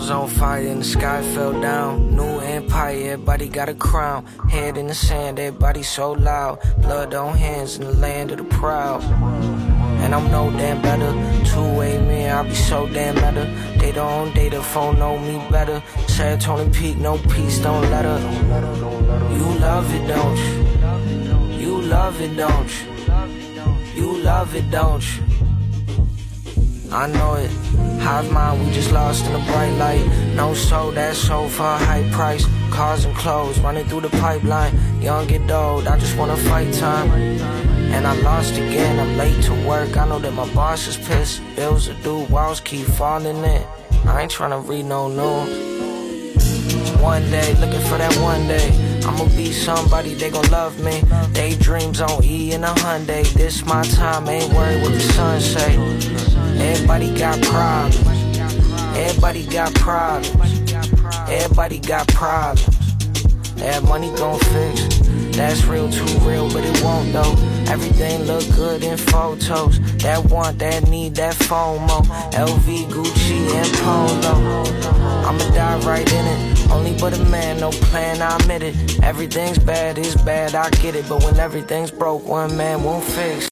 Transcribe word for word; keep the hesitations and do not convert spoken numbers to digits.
was on fire and the sky fell down. New empire, everybody got a crown. Head in the sand, everybody so loud. Blood on hands in the land of the proud. And I'm no damn better. Two-way man, I be so damn better. They don't date the phone, know me better. Said Tony Peak, no peace, don't let her. You love it, don't you? You love it, don't you? You love it, don't you? I know it. Hive mind, we just lost in the bright light. No soul, that's sold for a high price. Cars and clothes running through the pipeline. Young and old, I just wanna fight time. And I lost again, I'm late to work. I know that my boss is pissed. Bills are due, walls keep falling in. I ain't tryna read no news. One day, looking for that one day. I'ma be somebody, they gon' love me. Daydreams on E in a Hyundai. This my time, ain't worried what the sun say. Everybody got problems. Everybody got problems. Everybody got problems. That money gon' fix. That's real, too real, but it won't though. Everything look good in photos. That want, that need, that FOMO. L V, Gucci, and Polo. I'ma die right in it. Only but a man, no plan, I admit it. Everything's bad, it's bad, I get it. But when everything's broke, one man won't fix.